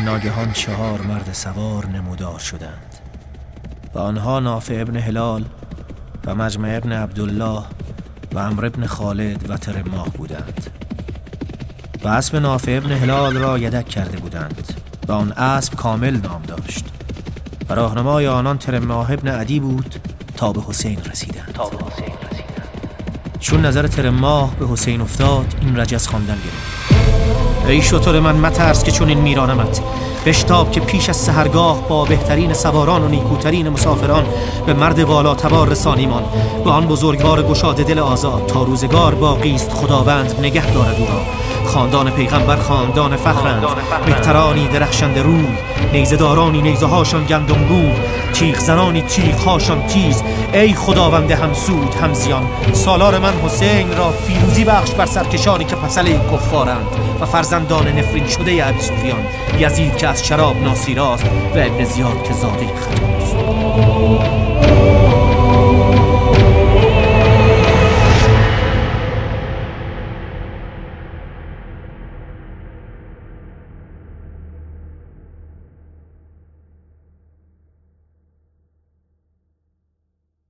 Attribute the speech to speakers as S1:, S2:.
S1: ناگهان 4 مرد سوار نمودار شدند و آنها نافع ابن هلال و مجمع ابن عبدالله و عمرو ابن خالد و ترماه بودند و اسب نافع ابن هلال را یدک کرده بودند و آن اسب کامل نام داشت و راهنمای آنان ترماه ابن عدی بود تا به حسین رسیدند. چون نظر ترماه به حسین افتاد این رجز خواندن گرفت: ای شتر من مترس که چون این میرانمت، بشتاب که پیش از سحرگاه با بهترین سواران و نیکوترین مسافران به مرد والا تبار رسانیمان، به آن بزرگوار گشاد دل آزاد تا روزگار باقی است خداوند نگه دارد او را. خاندان پیغمبر خاندان فخرند، مهترانی درخشنده روی، نیزه دارانی نیزه هاشان گندمگون، تیغ زنانی تیغ هاشان تیز. ای خداوند هم سود هم زیان، سالار من حسین را فیروزی بخش بر سرکشانی که پسله کفارند و فرزندان نفرین شده ابی سفیان، یزید که از شراب ناصیراست و ابن زیاد که زاده خطا.